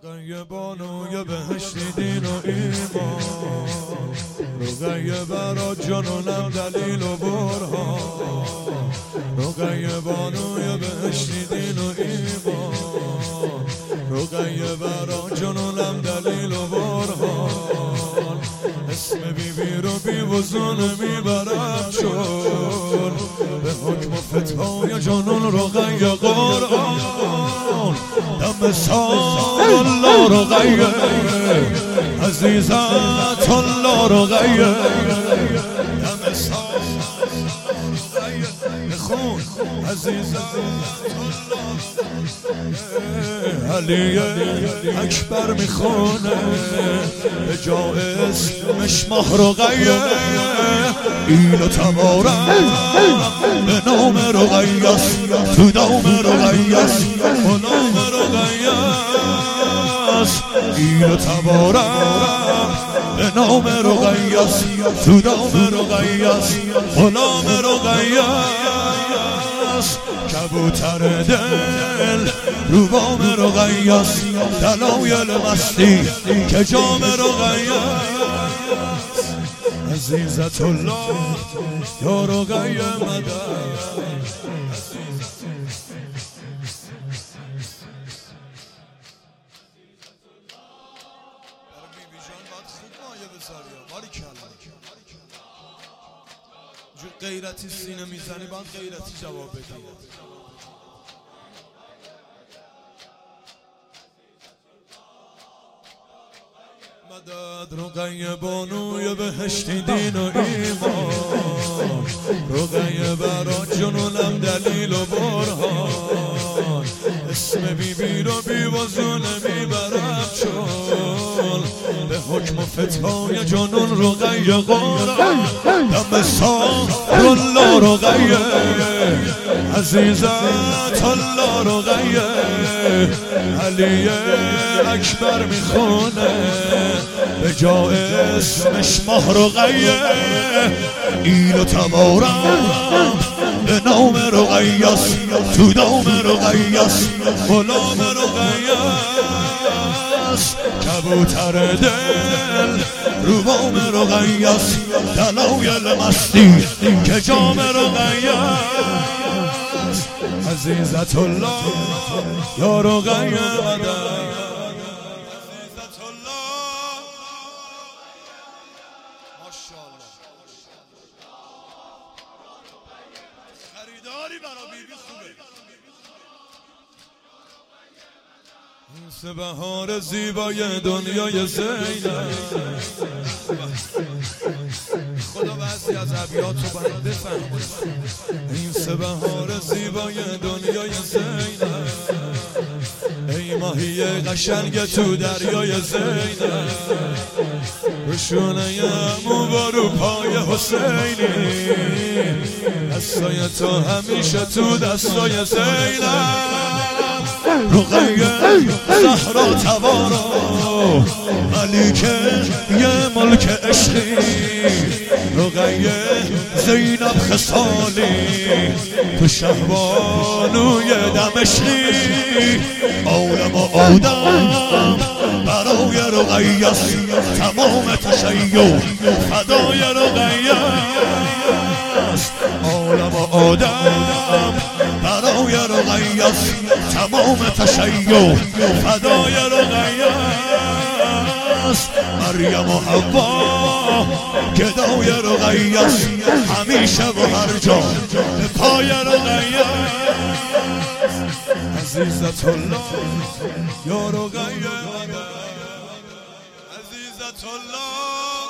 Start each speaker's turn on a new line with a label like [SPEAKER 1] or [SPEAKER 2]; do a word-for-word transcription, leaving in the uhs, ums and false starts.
[SPEAKER 1] رقیه بانوی بهشتی دین و ایمان، رقیه برا جنونم دلیل و برهان، رقیه بانوی بهشتی دین و ایمان، رقیه برا جنونم دلیل و برهان. اسم بی بی رو بی وزون میبرم چون به حکم فتحای جنون رقیه قرآن. دم سال الله رقیه عزیزت الله رقیه، دم سال رقیه خون عزیزت علی اکبر میخونه به جا اسمش ماه رقیه. اینو تبارم به نام رقیه‌ست، تو دام رقیه‌ست، غلام رقیه‌ست. اینو تبارم به نام رقیه‌ست، تو دام رقیه‌ست، غلام رقیه‌ست. کبوتر دل رو بام رقیه‌ست، دلایل مستی که جام رقیه‌ست. عزیزت الله یا رقیه مدد. جو غیرتی سینه میزنی باید غیرتی جواب بدی. مدد رقیه بانوی بهشتی دین و ایمان، رقیه برا جنونم دلیل و برهان. اسم بی بی رو بی وزونه میبرم چون به حکم فتحای جنون رقیه قرآن. دم سال الله رقیه عزیزت الله رقیه، علی اکبر میخونه به جا اسمش ماه رقیه. اینو تبارم به نام رقیه‌ست، تو دام رقیه‌ست، غلام رقیه‌ست. کبوتر دل رو بام رقیه‌ست، دلایل مستی که جام رقیه‌ست. عزیزت الله یا رقیه مدد. خریداری برا بی بی خوبه. این سه بهار زیبای دنیای زینب. خدا بعضی از ابیات رو برا بفهم. این سه بهار زیبای دنیای زینب، ای ماهی قشنگ تو دریای زینب، روشونه امو رو پای حسینی، دستای تو همیشه تو دستای زینب. رقیه زهرا تبارا ملیکه یه ملک عشقی، رقیه زینب خصالی تو شهبانوی دمشقی. عالم و آدم برای رقیه‌ست، تمام تشیع فدای رقیه‌ست. عالم و آدم برای رقیه‌ست، تمام تشیع فدای رقیه‌ست. مریم و حوا گدای رقیه‌ست، همیشه و هر جا به پای رقیه‌ست. عزیزت الله یا رقیه، عزیزت الله.